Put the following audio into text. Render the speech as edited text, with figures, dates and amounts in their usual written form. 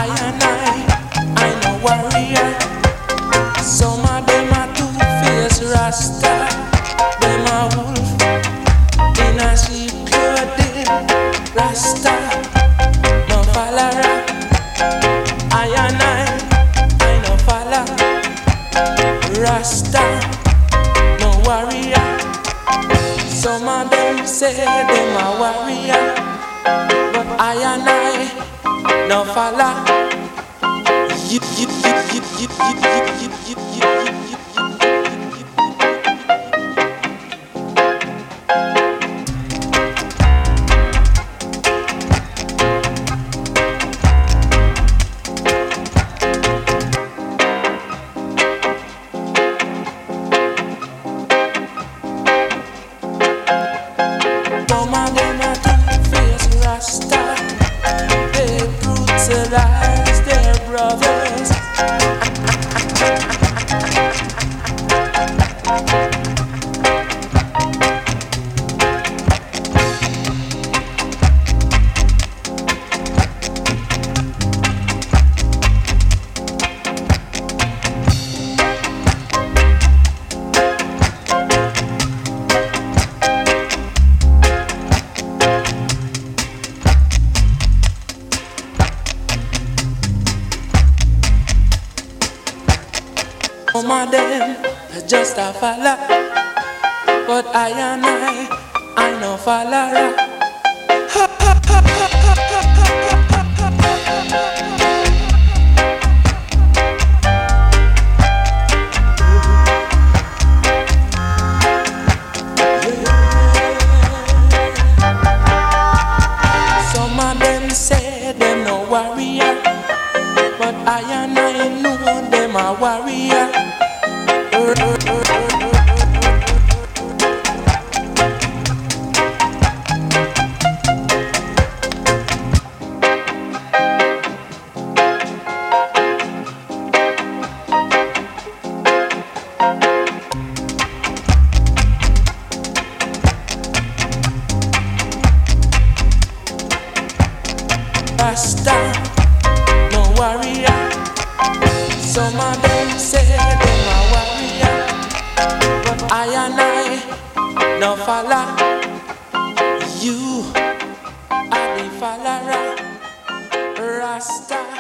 I no warrior. Some of them a two-faced Rasta. Them a wolf in a sheep clothing. Rasta, no follower. I no follow. Rasta, no warrior. Some of them say them a warrior, but I no follow. Some of them a two-faced Rasta. They brutalize their brothers. Some of them just a follow, but I no follower. Some of them say them no warrior, but I know them a warrior. Rasta, no warrior. Some of them say them a warrior, but I no follow. You are the follower, Rasta.